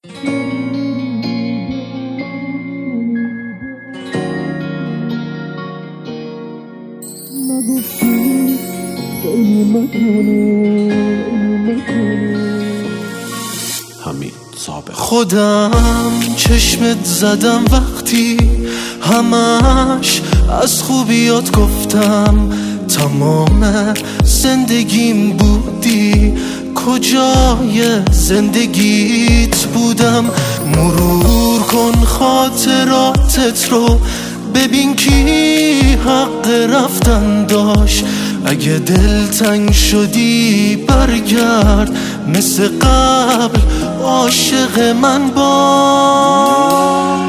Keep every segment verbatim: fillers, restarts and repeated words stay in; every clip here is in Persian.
حمید صابر. خودم چشمت زدم وقتی همش از خوبیات گفتم، تمام زندگیم بودی، کجای زندگیت بودم؟ مرور کن خاطراتت رو، ببین کی حق رفتن داشت. اگه دلتنگ شدی برگرد، مثل قبل عاشق من باش.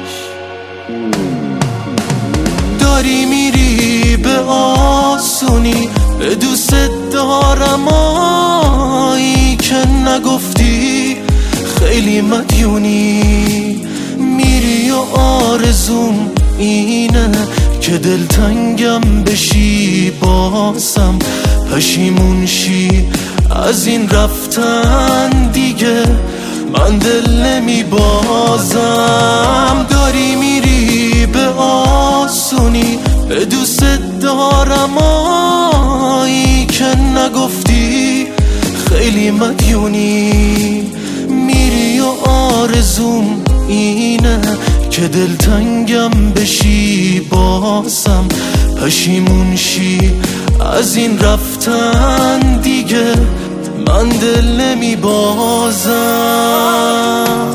داری میری به آسونی، به دوست دارم آیی که نگفتی، خیلی مدیونی. میری و آرزوم اینه که دلتنگم بشی، بازم پشیمون شی از این رفتن دیگه، من دل نمی بازم. داری میری به آسونی، به دوست دارم آیی که نگفتی، خیلی مدیونی. میری و آرزوم اینه که دلتنگم بشی، بازم پشیمون شی از این رفتن دیگه، من دل نمی بازم.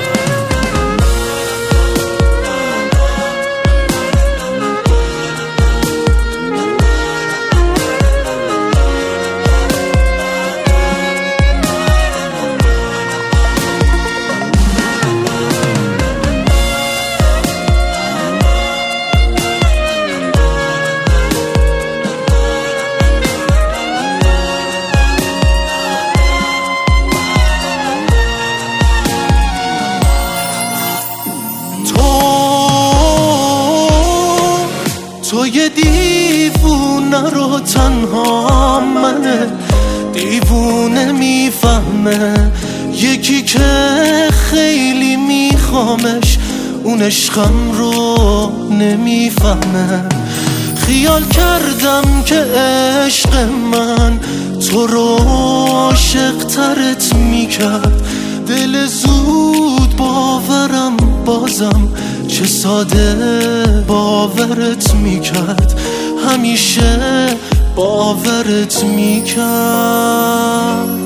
تو یه دیوونه رو تنها منه، دیوونه میفهمه، یکی که خیلی میخوامش اون عشقم رو نمیفهمه. خیال کردم که عشق من تو رو عاشق ترت میکرد، دل زود باورم بازم چه ساده باورت میکرد، همیشه باورت میکرد.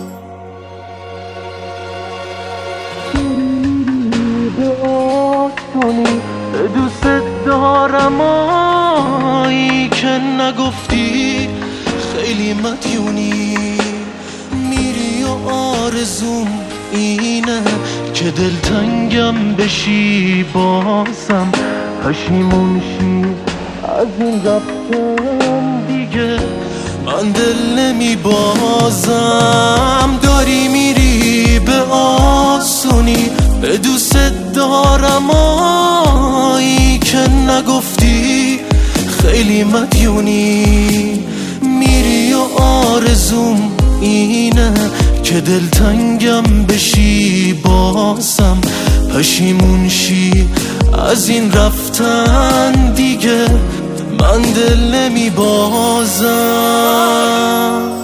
به آسونی به دوست دارم آیی که نگفتی، خیلی مدیونی. میری و آرزوم اینه که دلتنگم بشی، بازم پشیمون شی از این رفتن دیگه، من دل نمی بازم. داری میری به آسونی، به دوست دارم آیی که نگفتی، خیلی مدیونی. میری و آرزوم اینه که دلتنگم بشی، بازم پشیمون شی از این رفتن دیگه، من دل نمی بازم.